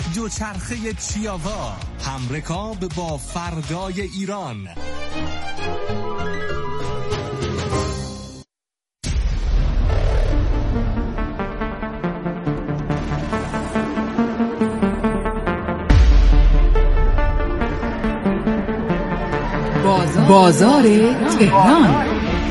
دوچرخه چیاوا، همرکاب با فردای ایران. بازار تهران.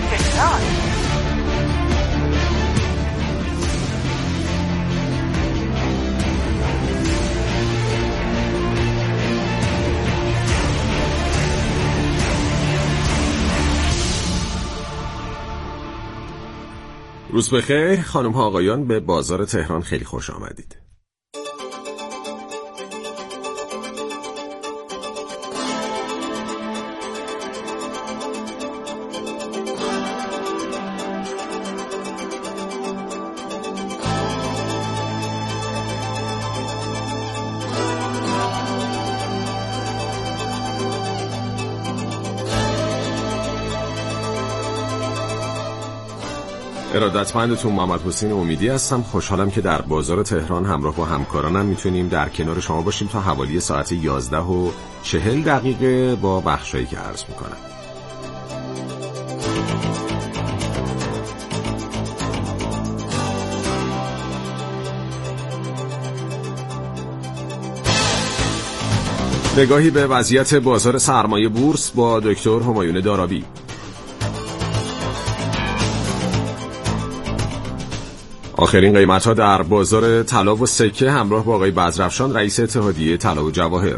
روز بخیر خانم ها آقایان، به بازار تهران خیلی خوش آمدید. ارادتمندتون محمد حسین امیدی هستم. خوشحالم که در بازار تهران همراه با همکارانم میتونیم در کنار شما باشیم تا حوالی ساعت 11:40 با بخشایی که عرض میکنم. نگاهی به وضعیت بازار سرمایه بورس با دکتر همایون دارابی. آخرین قیمت‌ها در بازار طلا و سکه همراه با آقای بزرافشان رئیس اتحادیه طلا و جواهر.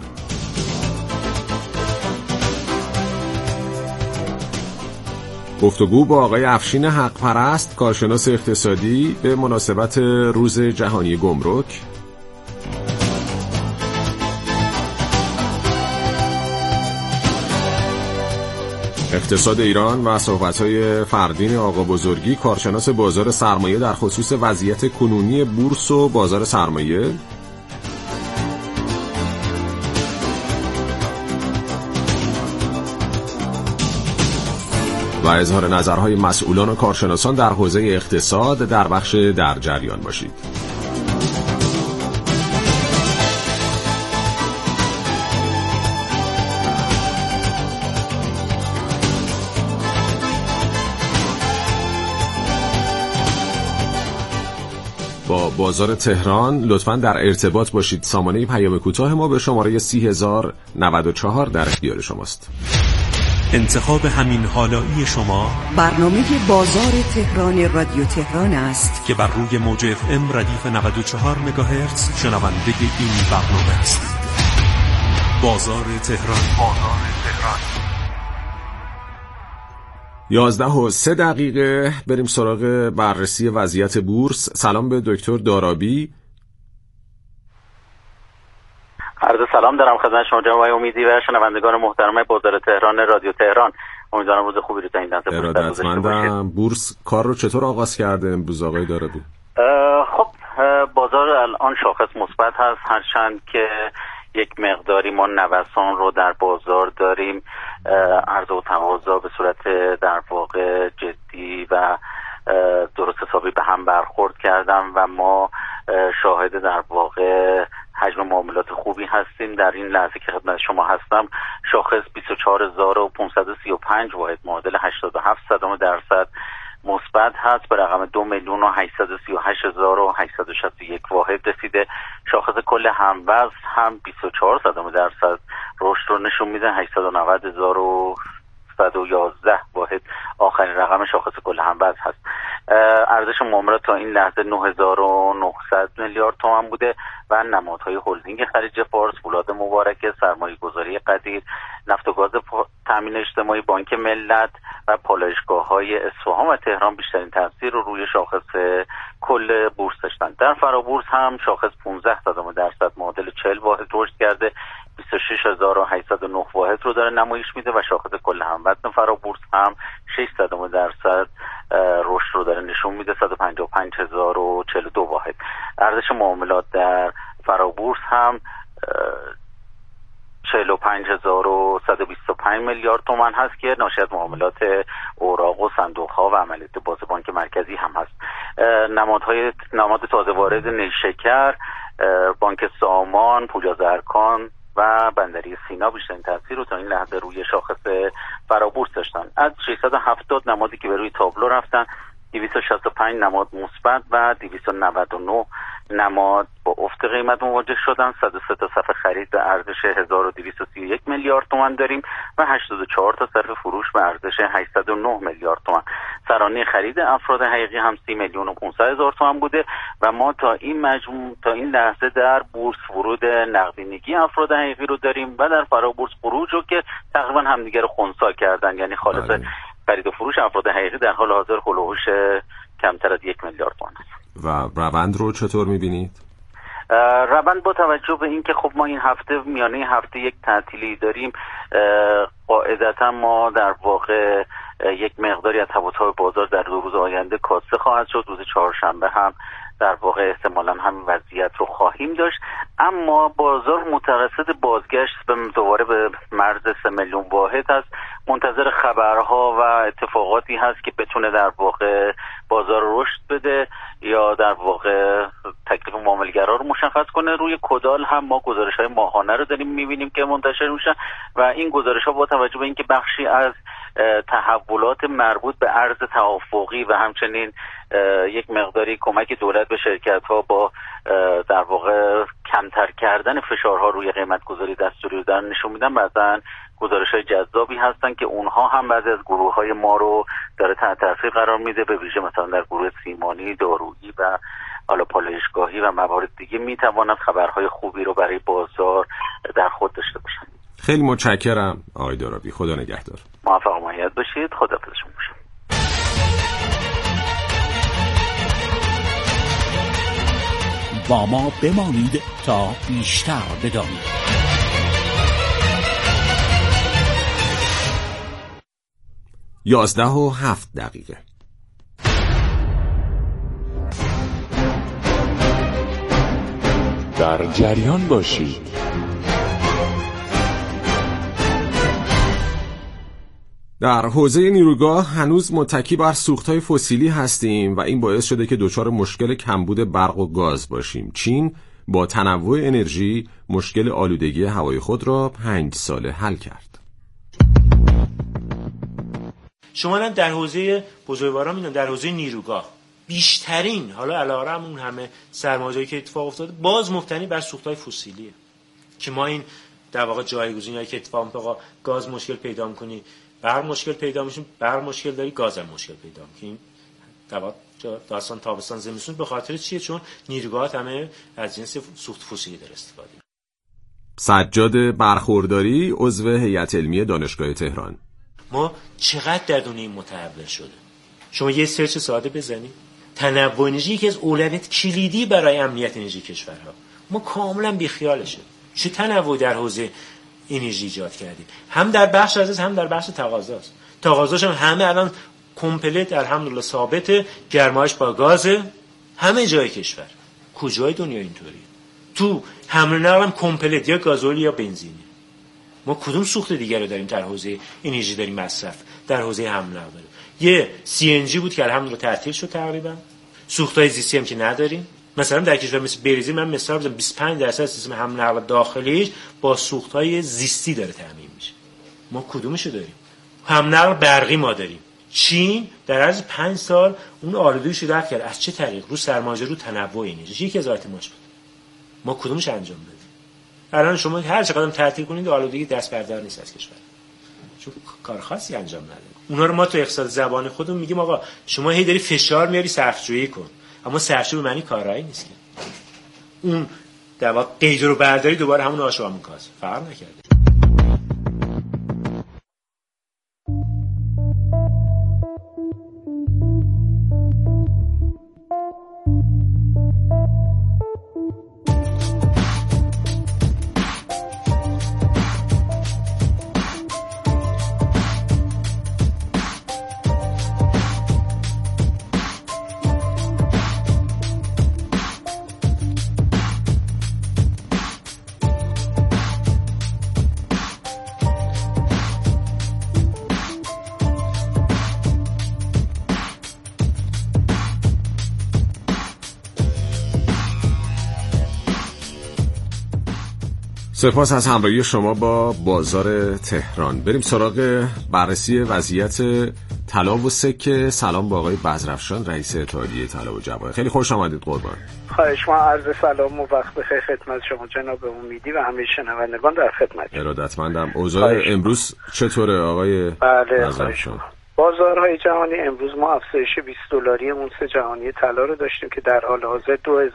گفتگو با آقای افشین حق پرست کارشناس اقتصادی به مناسبت روز جهانی گمرک. اقتصاد ایران و صحبت‌های فردین آقا بزرگی کارشناس بازار سرمایه در خصوص وضعیت کنونی بورس و بازار سرمایه. و اظهار نظرهای مسئولان و کارشناسان در حوزه اقتصاد در بخش در جریان باشید. با بازار تهران لطفاً در ارتباط باشید. سامانه پیام کوتاه ما به شماره 30,094 در اختیار شماست. انتخاب همین حالایی شما برنامه بازار تهران رادیو تهران است که بر روی موج FM ردیف 94 مگاهرتز شنونده این برنامه است. بازار تهران. 11:03 بریم سراغ بررسی وضعیت بورس. سلام به دکتر دارابی. عرض سلام دارم خدمت شما جناب امیدی و شنوندگان محترم بازار تهران رادیو تهران. امیدوارم روز خوبی رو تا این لحظه ارادتمندم. بورس کار رو چطور آغاز کرده امروز آقای دارابی؟ خب بازار الان شاخص مثبت هست، هرچند که یک مقداری ما نوسان رو در بازار داریم. عرضه و تقاضا به صورت در واقع جدی و درست حسابی به هم برخورد کردن و ما شاهد در واقع حجم معاملات خوبی هستیم. در این لحظه که خدمت شما هستم شاخص 24,535 واحد معادل 87% مثبت هست به رقم 2,838,861 واحد رسیده. شاخص کل هموزن هم 24% رشد رو نشون میده، 890,111 واحد آخرین رقم شاخص کل هموزن هست. ارزش معاملات تا این لحظه 9,900 میلیارد تومان بوده و نمادهای هلدینگ خلیج فارس، فولاد مبارکه، سرمایه گذاری قدیر، نفت و گاز تامین اجتماعی، بانک ملت و پالایشگاه‌های اصفهان و تهران بیشترین تاثیر رو روی شاخص کل بورس داشتن. در فرابورس هم شاخص 15% معادل 40 واحد رشد کرده، 26,809 واحد رو داره نمایش میده و شاخص کل هموزن فرابورس هم 6% رشد رو داره نشون میده، 155,042 واحد. ارزش معاملات در فرابورس هم 45,125 میلیارد تومان هست که ناشی از معاملات اوراق و صندوق‌ها و عملیات باز بانک مرکزی هم هست. نماد تازه وارد نیشکر بانک سامان، پولیاز ارکان و بندری سینا بیشترین تاثیر رو تا این لحظه روی شاخص فرابورس داشتن. از 670 نمادی که به روی تابلو رفتن 265 نماد مثبت و 299 نماد با افت قیمت مواجه شدن. 103 تا صف خرید به ارزش 1231 میلیارد تومان داریم و 84 تا صف فروش به ارزش 809 میلیارد تومان. سرانه خرید افراد حقیقی هم 30,500,000 تومان بوده و ما تا این لحظه در بورس ورود نقدینگی افراد حقیقی رو داریم و در فرابورس خروج رو که تقریبا همدیگه رو خنثی کردن، یعنی خالص خرید و فروش افراد حقیقی در حال حاضر هلوهوش کمتر از 1 میلیارد تومان است. و روند رو چطور می‌بینید؟ روند با توجه به اینکه خب ما این هفته میانه هفته یک تعطیلی داریم، قاعدتا ما در واقع یک مقداری از تفاوت‌های بازار در 2 روز آینده کاسته خواهد شد. روز چهارشنبه هم در واقع احتمالاً همین وضعیت رو خواهیم داشت، اما بازار مترصد بازگشت دوباره به مرز 3 میلیون واحد هست. منتظر خبرها و اتفاقاتی هست که بتونه در واقع بازار رشد بده یا در واقع تکلیف معامله‌گرا رو مشخص کنه. روی کدال هم ما گزارش‌های ماهانه رو داریم می‌بینیم که منتشر میشن و این گزارش‌ها با توجه به اینکه بخشی از تحولات مربوط به ارز توافقی و همچنین یک مقداری کمک دولت به شرکت‌ها با در واقع کمتر کردن فشارها روی قیمت گذاری دستوری رو دارن نشون میدن، بعضن گزارش‌های جذابی هستن که اونها هم بعضی از گروه‌های ما رو داره تحت تاثیر قرار میده، به ویژه مثلا در گروه سیمانی، دارویی و حالا پالایشگاهی و موارد دیگه میتواند خبرهای خوبی رو برای بازار در خود داشته باشن. خیلی متشکرم آقای دارابی، خدا نگهدار. موفق و مؤید باشید. خداحافظ شما باشید. با ما بمانید تا بیشتر بدانید. یازده و 7 دقیقه. در جریان باشید. در حوزه نیروگاه هنوز متکی بر سوخت‌های فسیلی هستیم و این باعث شده که دچار مشکل کمبود برق و گاز باشیم. چین با تنوع انرژی مشکل آلودگی هوای خود را 5 ساله حل کرد. شما هم در حوزه بزرگواران میدونم در حوزه نیروگاه بیشترین حالا علیرغم اون همه سرمایه‌ای که اتفاق افتاده باز مبتنی بر سوخت‌های فسیلیه که ما این در واقع جایگزینایی که اتفاق میفته گاز مشکل پیدا می‌کنی، برق مشکل پیدا می‌شه، برق مشکل داری، گاز هم مشکل پیدا می‌کنی. داستان تابستان زمستون به خاطر چیه؟ چون نیروگاهات همه از جنس سوخت فسیلی در استفاده. سجاد برخورداری عضو هیئت علمی دانشگاه تهران. ما چقدر در دنیا متحول شده. شما یه سرچ ساده بزنید، تنوع انرژی یکی از اولویت کلیدی برای امنیت انرژی کشورها. ما کاملا بیخیالشه. چه تنوعی در حوزه انرژی ایجاد کردیم، هم در بخش از هم در بخش تقاضاست. تقاضاش هم همه الان کامپلت الحمدلله ثابته، گرمایش با گاز همه جای کشور. کجای دنیا اینطوریه؟ تو حمل و نقل هم کامپلت یا گازوئیل یا بنزینی. ما کدوم سوخت دیگر رو داریم در حوزه انرژی داریم مصرف در حوزه حمل و نقل داریم؟ یه CNG بود که الحمدلله تعطیل شد تقریبا. سوخت‌های زیستی هم که نداریم. مثلا در کشور مثل برزیل من مثال بزنم 25% سیستم حمل و نقل داخلیش با سوخت‌های زیستی داره تامین میشه. ما کدومشو داریم؟ حمل و نقل برقی ما داریم. چین در عرض 5 سال اون آلودگیشو رفع کرد. از چه طریق؟ رو سرمایه‌گذاری، رو تنوع انرژی. یکی از آیتماش بود. ما کدومش انجام بدیم؟ الان شما هر چقدر تعطیل کنید آلودگی دست بردار نیست از کشور، چون کار خاصی انجام نداره. اونا رو ما تو اقتصاد زبان خودمون میگیم آقا شما هی داری فشار میاری صرفه‌جویی کن، اما صرفه‌جویی به معنی کارایی نیست که اون در واقع قید رو برداری دوباره همون آش و آموکاس فرق نکرده. سپاس از همراهی شما با بازار تهران. بریم سراغ بررسی وضعیت طلا و سکه. سلام با آقای بزرافشان، رئیس اتحادیه طلا و جواهر. خیلی خوش آمدید قربان. خواهش ما عرض سلام و وقت بخیر خدمت شما جناب امیدی و همه شنوندگان در خدمت. ارادتمندم. اوضاع امروز چطوره آقای بزرافشان؟ بازارهای جهانی امروز ما افزایش $20 اونس جهانی طلا رو داشتیم که در حال حاضر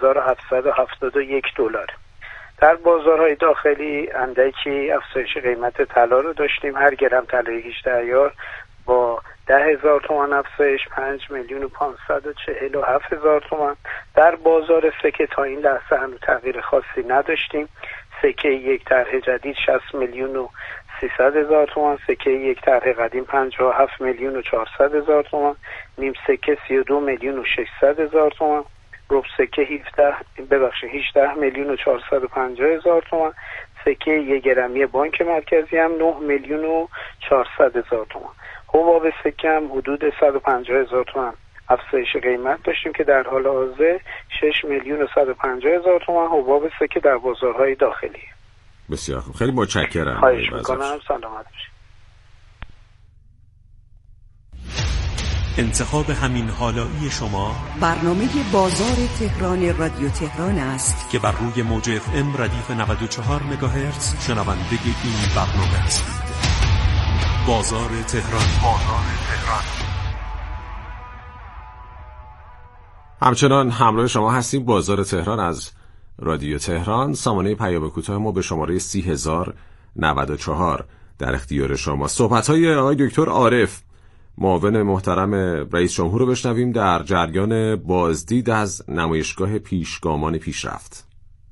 $2771. در بازارهای داخلی اندکی افزایش قیمت طلا رو داشتیم. هر گرم طلای 18 عیار با 10,000 تومان افزایش 5,547,000 تومان. در بازار سکه تا این لحظه هنوز تغییر خاصی نداشتیم. سکه یک طرح جدید 60,300,000 تومان، سکه یک طرح قدیم 57,400,000 تومان، نیم سکه 32,600,000 تومان، ربع سکه 18,450,000 تومان، سکه یک گرمی بانک مرکزی هم 9,400,000 تومان. حباب سکه هم حدود 150,000 تومان افزایش قیمت داشتیم که در حال حاضر 6,150,000 تومان حباب سکه در بازارهای داخلی. بسیار خوب، خیلی متشکرم. خواهش میکنم، سلامت باشید. انتخاب همین حالایی شما برنامه بازار تهران رادیو تهران است که بر روی موج FM ردیف 94 مگاهرتز شنونده این برنامه هستید. بازار تهران. همچنان همراه شما هستیم. بازار تهران از رادیو تهران. سامانه پیام کوتاه ما به شماره 30,094 در اختیار شما. صحبت‌های آقای دکتر عارف، معاون محترم رئیس جمهور رو بشنویم در جریان بازدید از نمایشگاه پیشگامان پیشرفت.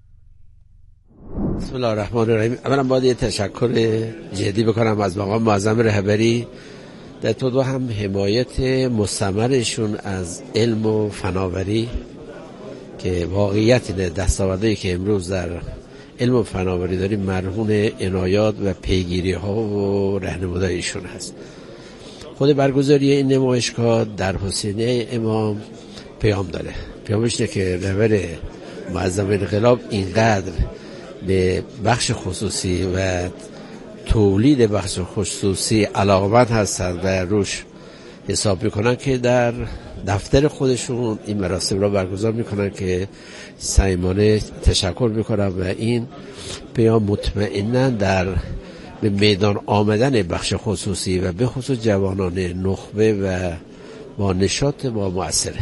بسم الله الرحمن الرحیم. اولا باید یه تشکر جدی بکنم از مقام معظم رهبری در تو هم حمایت مستمرشون از علم و فناوری که واقعیت اینه دستاوردهایی که امروز در علم و فناوری داریم مرهون عنایات و پیگیری ها و راهنماییشون هست. خود برگزاری این نمایشگاه در حسینیه امام پیام داره. پیامش اینه که رهبر معظم انقلاب اینقدر به بخش خصوصی و تولید بخش خصوصی علاقمند هستند و روش حساب میکنن که در دفتر خودشون این مراسم را برگزار میکنن که صمیمانه تشکر میکنم و این پیام مطمئنا در به میدان آمدن بخش خصوصی و به خصوص جوانان نخبه و با نشاط با مؤثره.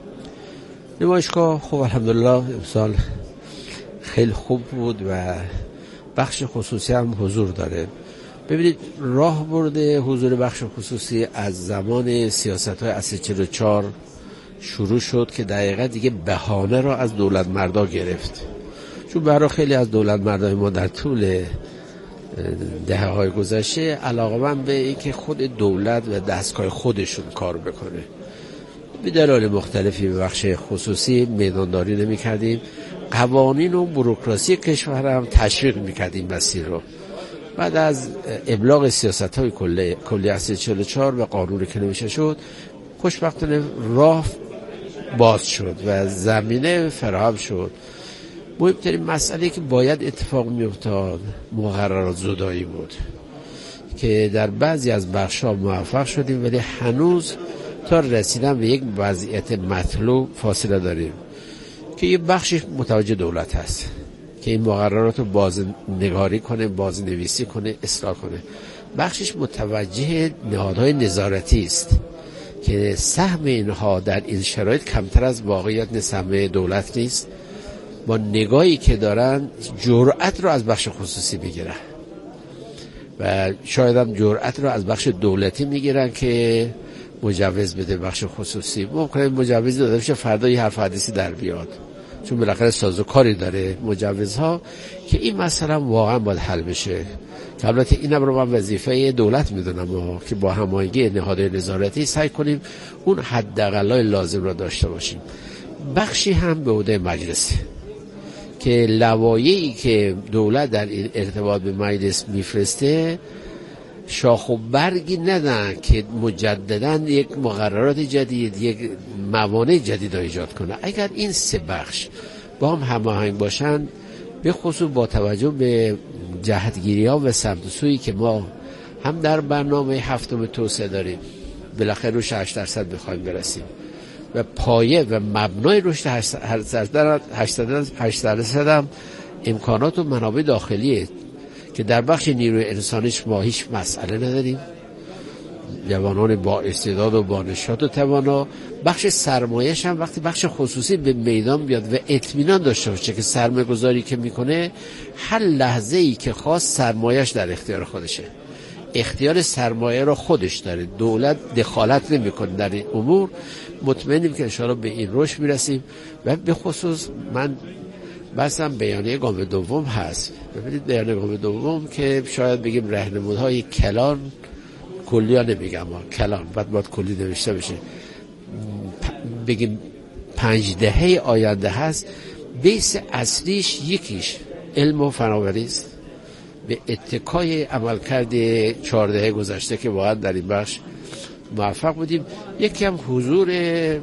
نمایشگاه خوب الحمدلله امسال خیلی خوب بود و بخش خصوصی هم حضور داره. ببینید راه برده حضور بخش خصوصی از زمان سیاست‌های اصل 44 شروع شد که دقیقا دیگه بهانه را از دولت مردا گرفت، چون برای خیلی از دولت مردای ما در طول دهه‌های گذشته علاقه‌مند به این که خود دولت و دستگاه خودشون کار بکنه. به دلایل مختلفی به بخش خصوصی میدانداری نمی‌کردیم. قوانین و بوروکراسی کشور هم تشویق می‌کردیم مسیر رو. بعد از ابلاغ سیاست‌های کلی اصل 44 و قانون که نوشته شد، خوشبختانه راه باز شد و زمینه فراهم شد. مهمترین مسئله که باید اتفاق می‌افتاد مقررات زدایی بود که در بعضی از بخش‌ها موفق شدیم، ولی هنوز تا رسیدن به یک وضعیت مطلوب فاصله داریم که یه بخشی متوجه دولت هست که این مقررات رو بازنگاری کنه، بازنویسی کنه، اصلاح کنه. بخشش متوجه نهادهای نظارتی است که سهم اینها در این شرایط کمتر از واقعیت سهم دولت نیست. با نگاهی که دارن جرأت رو از بخش خصوصی میگیرن و شاید هم جرأت رو از بخش دولتی میگیرن که مجوز بده بخش خصوصی. ممکنه مجوزی داده بشه فردا یه حرف حدیثی در بیاد، چون بالاخره سازوکاری داره مجوزها که این مسئله واقعا باید حل بشه. که البته اینم رو من وظیفه دولت میدونم که با هماهنگی نهادهای نظارتی سعی کنیم اون حداقلای لازم رو داشته باشیم. بخشی هم به عهده مجلس که لوایحی که دولت در این ارتباط به مجلس میفرسته شاخ و برگی ندن که مجددا یک مقررات جدید، یک موانع جدید را ایجاد کنه. اگر این سه بخش با هم هماهنگ باشن به خصوص با توجه به جهتگیری‌ها و سمت و سویی که ما هم در برنامه هفتم توسعه داریم، بالاخره روش 8% بخوایم برسیم و پایه و مبنای رشد 8% هم امکانات و منابع داخلیه که در بخش نیروی انسانیش ما هیچ مسئله نداریم، جوانان با استعداد و با نشاط و توانا. بخش سرمایه‌اش هم وقتی بخش خصوصی به میدان بیاد و اطمینان داشته باشه که سرمایه گذاری که میکنه هر لحظه‌ای که خواست سرمایه‌اش در اختیار خودشه، اختیار سرمایه رو خودش داره، دولت دخالت نمیکنه در این امور. مطمئنیم که انشاءالله به این رشد میرسیم. و به خصوص من بحثم بیانیه گام دوم هست. ببینید بیانیه گام دوم که شاید بگیم راهنمودهای کلان، کلی ها نمیگم کلان، باید کلی نوشته بشه، بگیم 5 دهه آینده هست. بیس اصلیش یکیش علم و فناوری است، به اتکای عملکرد 4 دهه گذشته که واقعا در این بخش موفق بودیم. یکی هم حضور به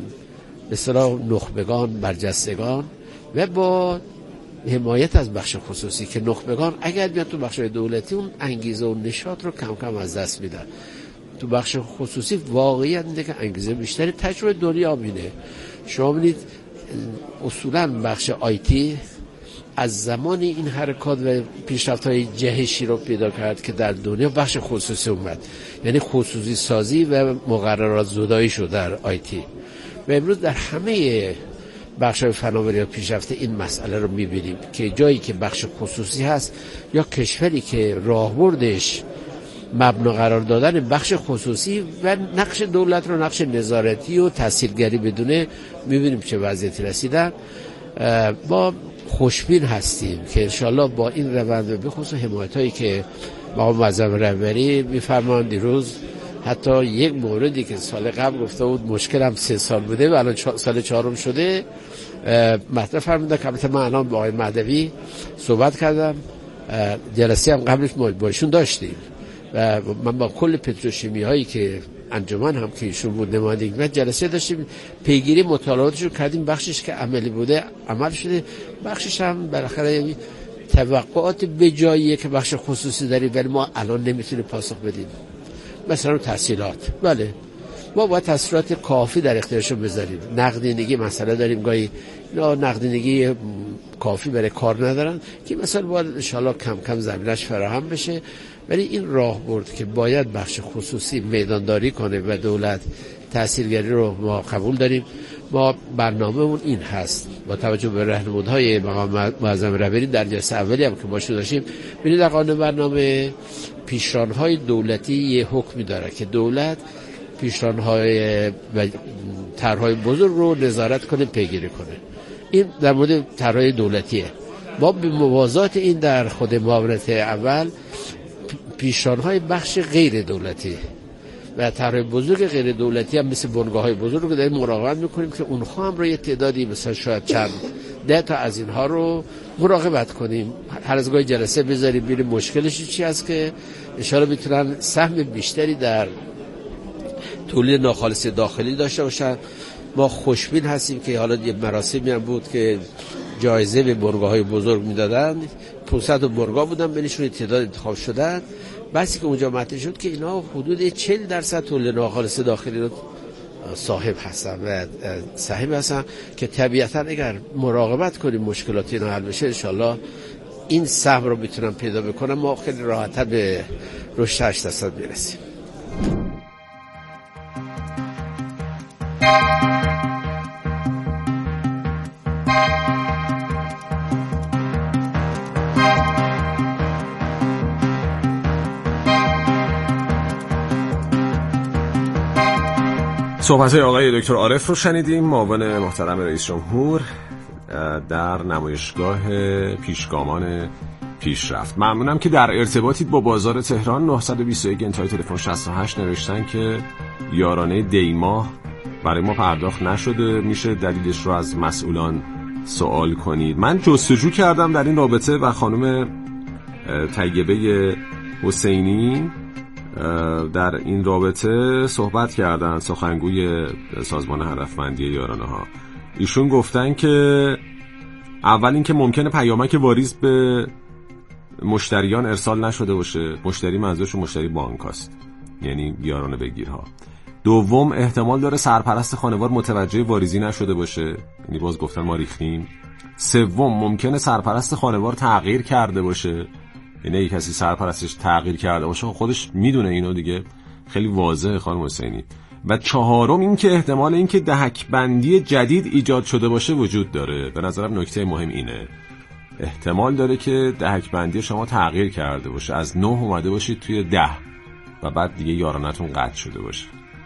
اصطلاح نخبگان، برجستگان و با حمایت از بخش خصوصی که نخبگان اگر بیان تو بخش دولتی اون انگیزه و نشاط رو کم کم از دست میدن، تو بخش خصوصی واقعیت اینه که انگیزه بیشتری. تجربه دنیا میده. شما ببینید اصولا بخش آیتی از زمان این حرکات و پیشرفت‌های جهشی رو پیدا کرد که در دنیا بخش خصوصی اومد، یعنی خصوصی سازی و مقررات زدایی شد در آیتی. و امروز در همه بخش‌های فناوری و پیشرفته این مسئله رو می‌بینیم که جایی که بخش خصوصی هست یا کشوری که راهبردش مبنا قرار دادن بخش خصوصی و نقش دولت رو نقش نظارتی و تسهیلگری بدونه، می‌بینیم چه وضعیتی رسیدن. ما خوشبین هستیم که انشالله با این روند و به خصوص حمایت‌هایی که مقام معظم رهبری می‌فرمایند، دیروز حتی یک موردی که سال قبل گفته بود مشکلم 3 سال بوده و الان سال 4م شده مطرح فرمودن که البته من الان با آقای مهدوی صحبت کردم، جلسه هم قبلش ما باشون داشتیم و من با کل پتروشیمی هایی که انجمن هم که ایشون بود نمایندگی جلسه داشتیم، پیگیری مطالعاتشو کردیم. بخشش که عملی بوده عمل شده، بخشش هم بالاخره توقعات به جاییه که بخش خصوصی داریم ولی ما الان نمیتونیم پاسخ بدیم. مثلا تحصیلات، بله ما باید تحصیلات کافی در اختیارشون بذاریم. نقدینگی مسئله داریم، گاهی نقدینگی کافی برای کار ندارن که مثلا باید انشالله کم کم زمینش فراهم بشه. ولی این راه برد که باید بخش خصوصی میدانداری کنه و دولت تحصیلگری رو ما قبول داریم. ما برنامه‌مون این هست با توجه به راهنمودهای مقام معظم رهبری در جلسه اولی هم که باشون داشتیم. ببینید در قانون برنامه پیشران‌های دولتی یه حکمی داره که دولت پیشران‌های و طرح‌های بزرگ رو نظارت کنه، پیگیری کنه. این در مورد طرح‌های دولتیه. ما به موازات این در خود معاونت اول پیشران‌های بخش غیر دولتی و طرح بزرگ غیر دولتی هم مثل بنگاه‌های بزرگ رو داریم مراقبت می‌کنیم که اونها هم رو یه تعدادی مثلا شاید چند 10 تا از اینها رو مراقبت کنیم، هر از گاهی جلسه بذاریم ببینیم مشکلش چی است که ان شاءالله بتونن سهم بیشتری در تولید ناخالص داخلی داشته باشن. ما خوشبین هستیم که حالا یه مراسمی هم بود که جایزه به بنگاه‌های بزرگ میدادن، 500 بنگاه بودن، بینشون تعداد انتخاب شدن. بحثی که اونجا مطرح شد که اینا حدود 40% تولید ناخالص داخلی رو صاحب هستن و صاحب هستن که طبیعتا اگر مراقبت کنیم مشکلات اینا حل بشه انشالله این سهم رو میتونن پیدا بکنن، ما خیلی راحت‌تر به رشد 8% برسیم. صحبت‌های آقای دکتر عارف رو شنیدیم، معاون محترم رئیس جمهور در نمایشگاه پیشگامان پیشرفت. ممنونم که در ارتباطید با بازار تهران. 921 انتهای تلفن 68 نوشتن که یارانه دیماه برای ما پرداخت نشده، میشه دلیلش رو از مسئولان سوال کنید. من جستجو کردم در این رابطه و خانم طیبه حسینی در این رابطه صحبت کردن، سخنگوی سازمان هدفمندی یارانه ها. ایشون گفتن که اول اینکه ممکنه پیامک واریز به مشتریان ارسال نشده باشه. مشتری منظورش مشتری بانک است، یعنی یارانه بگیرها. دوم، احتمال داره سرپرست خانوار متوجه واریزی نشده باشه، یعنی باز گفتن ما ریختیم. سوم، ممکنه سرپرست خانوار تغییر کرده باشه، یعنی یک کسی سرپرستش تغییر کرده باشه، خودش میدونه اینو دیگه، خیلی واضحه خانم حسینی. و چهارم این که احتمال این که دهک بندی جدید ایجاد شده باشه وجود داره. به نظرم نکته مهم اینه، احتمال داره که دهک بندی شما تغییر کرده باشه، از 9 اومده باشید توی 10 و بعد دیگه یارانتون قطع شده باشه.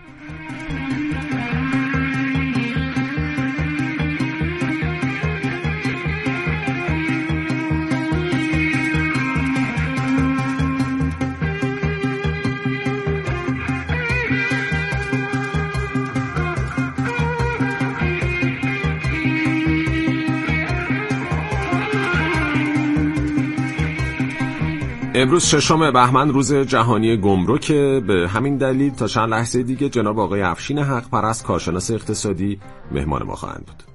امروز 6 بهمن روز جهانی گمرک. به همین دلیل تا چند لحظه دیگه جناب آقای افشین حق پرست، کارشناس اقتصادی، مهمان ما خواهند بود.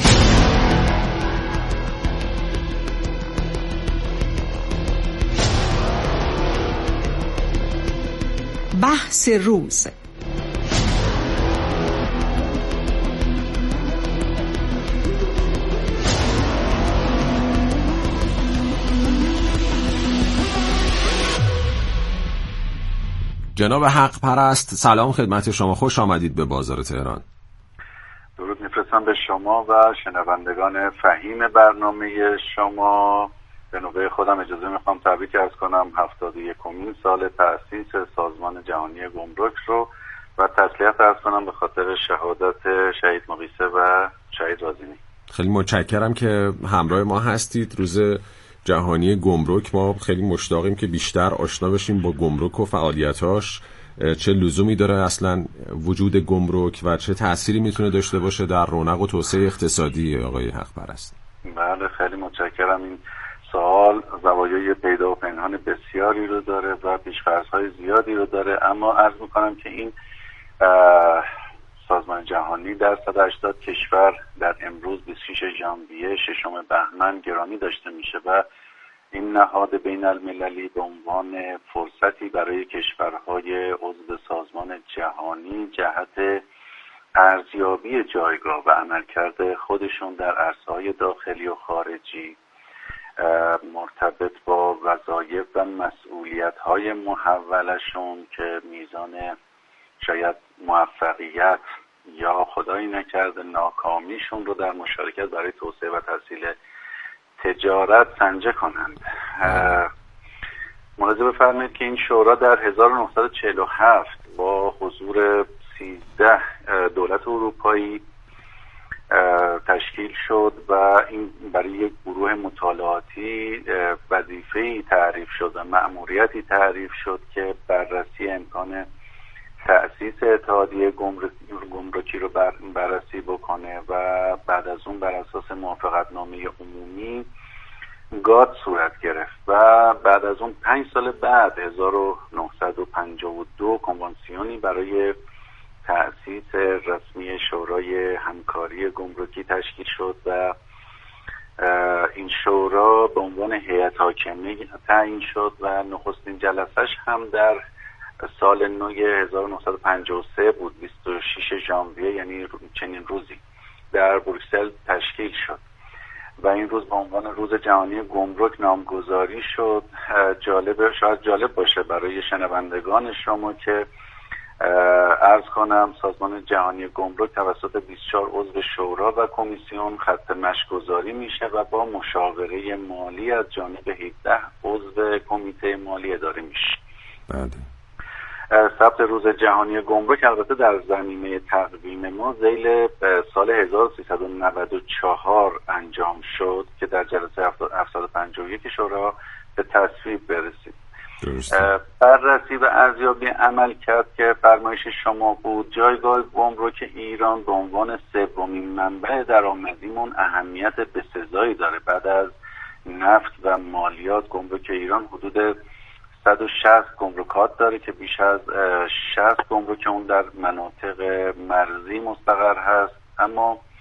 بحث روز. جناب حق پرست، سلام خدمت شما، خوش آمدید به بازار تهران. درود میفرستم به شما و شنوندگان فهیم برنامه شما. به نوبه خودم اجازه میخوام تبریک عرض کنم 71مین سال تأسیس سازمان جهانی گمرک رو و تسلیت عرض کنم به خاطر شهادت شهید مقیسه و شهید رازینی. خیلی متشکرم که همراه ما هستید. روز جهانی گمرک، ما خیلی مشتاقیم که بیشتر آشنا بشیم با گمرک و فعالیتاش، چه لزومی داره اصلا وجود گمرک و چه تأثیری میتونه داشته باشه در رونق و توسعه اقتصادی آقای حق پرست. بله خیلی متشکرم. این سوال زوایای پیدا و پنهان بسیاری رو داره و پیش‌فرض‌های زیادی رو داره، اما عرض میکنم که این سازمان جهانی در 180 کشور در امروز 26 ژانویه 6 بهمن گرامی داشته میشه و این نهاد بین المللی به عنوان فرصتی برای کشورهای عضو سازمان جهانی جهت ارزیابی جایگاه و عملکرد خودشون در عرصه‌های داخلی و خارجی مرتبط با وظایف و مسئولیت‌های محولشون که میزان شاید موفقیت یا خدایی نکرده ناکامیشون رو در مشارکت برای توسعه و تسهیل تجارت سنجه کنند. ملاحظه بفرمایید که این شورا در 1947 با حضور 13 دولت اروپایی تشکیل شد و این برای یک گروه مطالعاتی وظیفه‌ای تعریف شد و مأموریتی تعریف شد که بررسی امکان تأسیس اتحادیه گمرکی رو بررسی بکنه و بعد از اون بر اساس موافقتنامه عمومی گاد صورت گرفت و بعد از اون 5 سال بعد 1952 کنوانسیونی برای تأسیس رسمی شورای همکاری گمرکی تشکیل شد و این شورا به عنوان هیئت حاکمه تعیین شد و نخستین جلسه‌اش هم در سال نو 1953 بود، 26 ژانویه، یعنی چنین روزی در بروکسل تشکیل شد و این روز به عنوان روز جهانی گمرک نامگذاری شد. شاید جالب باشه برای شنوندگان شما که عرض کنم سازمان جهانی گمرک توسط 24 عضو شورا و کمیسیون خط مشی‌گذاری میشه و با مشاوره مالی از جانب 17 عضو کمیته مالی اداره میشه. بله. ثبت روز جهانی گمرک البته در زمینه تقویم ما ذیل سال 1394 انجام شد که در جلسه 751 شورا به تصویب برسید. بررسی و ارزیابی عمل کرد که فرمایش شما بود، جایگاه گمرک ایران به عنوان سومین منبع درآمدیمون اهمیت بسزایی داره. بعد از نفت و مالیات گمرک ایران حدود 160 گمرکات داره که بیش از 60 گمرک اون در مناطق مرزی مستقر هست، اما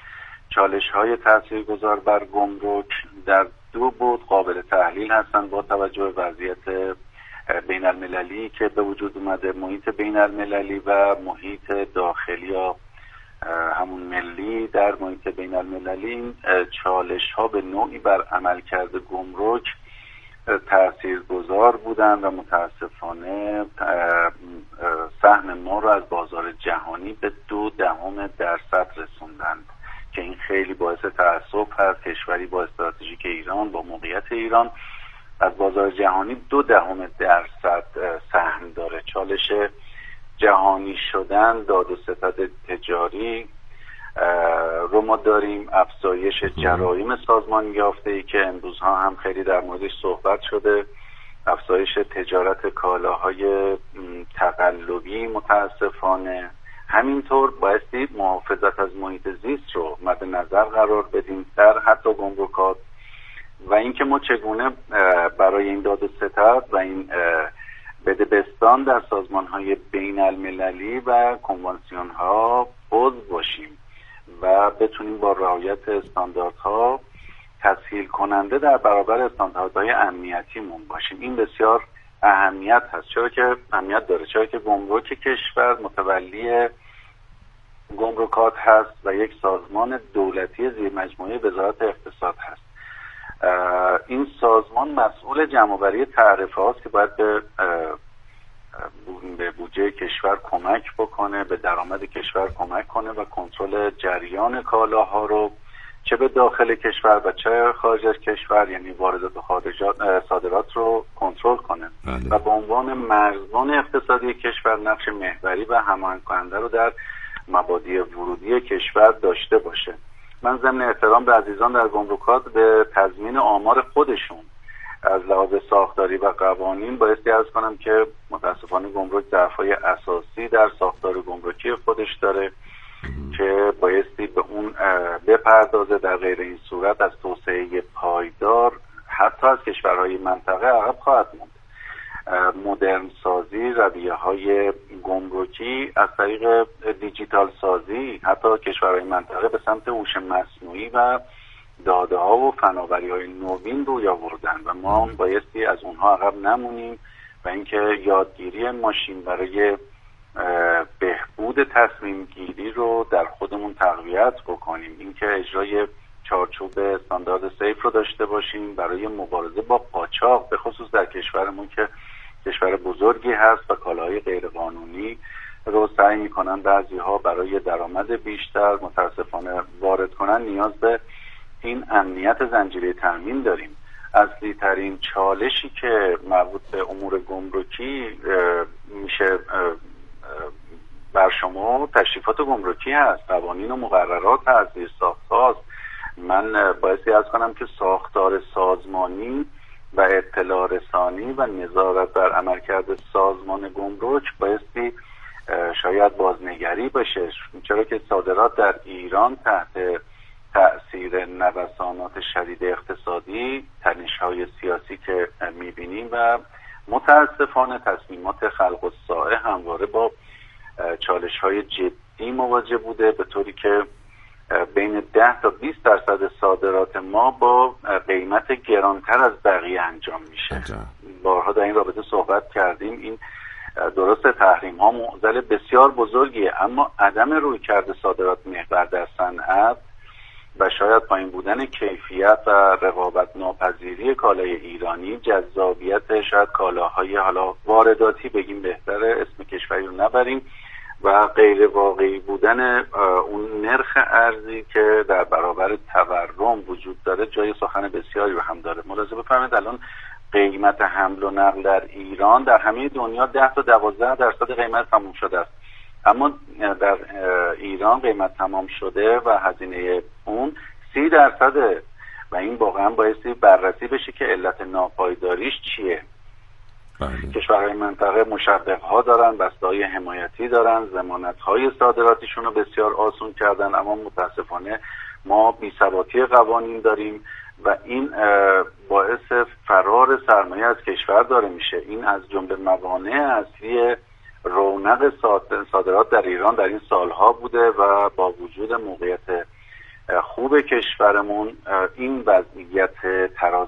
چالش‌های تاثیرگذار بر گمرک در دو بود قابل تحلیل هستند با توجه به وضعیت بین المللی که به وجود اومده، محیط بین المللی و محیط داخلی یا همون ملی. در محیط بین المللی چالش ها به نوعی بر عملکرد گمرک تاثیرگذار بودند و متاسفانه سهم ما رو از بازار جهانی به 0.2% رسوندند که این خیلی باعث تأسف هست. کشوری با استراتژیک ایران، با موقعیت ایران از بازار جهانی 0.2% سهم داره. چالش جهانی شدن، داد و ستد تجاری رو ما داریم، افزایش جرایم سازمان یافته‌ای که امروزها هم خیلی در موردش صحبت شده، افزایش تجارت کالاهای تقلبی متاسفانه. همینطور بایستی محافظت از محیط زیست رو مد نظر قرار بدیم در حتی گمرکات و اینکه ما چگونه برای این داد و ستد و این بدبستان در سازمان‌های بین المللی و کنوانسیون‌ها عضو باشیم و بتونیم با رعایت استانداردها تسهیل کننده در برابر استانداردهای امنیتیمون باشیم. این بسیار اهمیت هست. چرا که اهمیت داره؟ چرا که گمرک کشور متولی گمرکات هست و یک سازمان دولتی زیر مجموعه وزارت اقتصاد هست. این سازمان مسئول جمع‌آوری تعرفه هاست که باید به بودجه کشور کمک بکنه، به درآمد کشور کمک کنه و کنترل جریان کالاها رو چه به داخل کشور و چه خارج از کشور، یعنی واردات و صادرات رو کنترل کنه و به عنوان مرزبان اقتصادی کشور نقش محوری و هماهنگ کننده رو در مبادی ورودی کشور داشته باشه. من ضمن احترام به عزیزان در گمرکات به تضمین آمار خودشون از لحاظ ساختاری و قوانین بایستی عرض کنم که متاسفانه گمرک ضعف‌های اساسی در ساختار گمرکی خودش داره که بایستی به اون بپردازه. در غیر این صورت از توسعه پایدار حتی از کشورهای منطقه عقب خواهد موند. مدرن سازی رویه‌های گمرکی از طریق دیجیتال سازی حتی کشورهای منطقه به سمت هوش مصنوعی و داده ها و فناوری های نوین روی آوردن و ما بایستی از اونها عقب نمونیم و اینکه یادگیری ماشین برای بهبود تصمیم گیری رو در خودمون تقویت بکنیم، اینکه اجرای چارچوب استاندارد سیف رو داشته باشیم برای مبارزه با قاچاق، به خصوص در کشورمون که کشور بزرگی هست و کالاهای غیرقانونی رو سعی میکنن بعضی‌ها برای درآمد بیشتر متاسفانه وارد کنن. نیاز به این امنیت زنجیره تامین داریم. اصلی ترین چالشی که مربوط به امور گمرکی میشه بر شما تشریفات گمرکی هست، قوانین و مقررات هست، زیرساخت‌هاست. من بایستی عرض کنم که ساختار سازمانی و اطلاع رسانی و نظارت بر عملکرد سازمان گمرک بایستی شاید بازنگری بشه، چرا که صادرات در ایران تحت تأثیر نوسانات شدید اقتصادی، تنش‌های سیاسی که می‌بینیم و متاسفانه تصمیمات خلق الساعه همواره با چالش‌های جدی مواجه بوده، به طوری که بین 10 تا 20% صادرات ما با قیمت گرانتر از بقیه انجام میشه. بارها در این رابطه صحبت کردیم. این درست تحریم ها معضل بسیار بزرگیه، اما عدم رویکرد صادرات محور در صنعت و شاید پایین بودن کیفیت و رقابت ناپذیری کالای ایرانی، جذابیت شاید کالاهای حالا وارداتی بگیم بهتره، اسم کشوری رو نبریم، و غیر واقعی بودن اون نرخ ارزی که در برابر تورم وجود داره جای سخن بسیاری رو هم داره. ملاحظه بفرمایید الان قیمت حمل و نقل در ایران در همه دنیا 10 تا 12% قیمت تمام شده است، اما در ایران قیمت تمام شده و هزینه اون 30% و این واقعا بایستی بررسی بشه که علت ناپایداریش چیه. کشورهای منطقه مشوق‌ها دارن، بسته‌های حمایتی دارن، ضمانت‌های صادراتیشون رو بسیار آسون کردن، اما متاسفانه ما بی‌ثباتی قوانین داریم و این باعث فرار سرمایه از کشور داره میشه. این از جمله موانع اصلی رونق صادرات در ایران در این سالها بوده و با وجود موقعیت خوب کشورمون این وضعیت تراز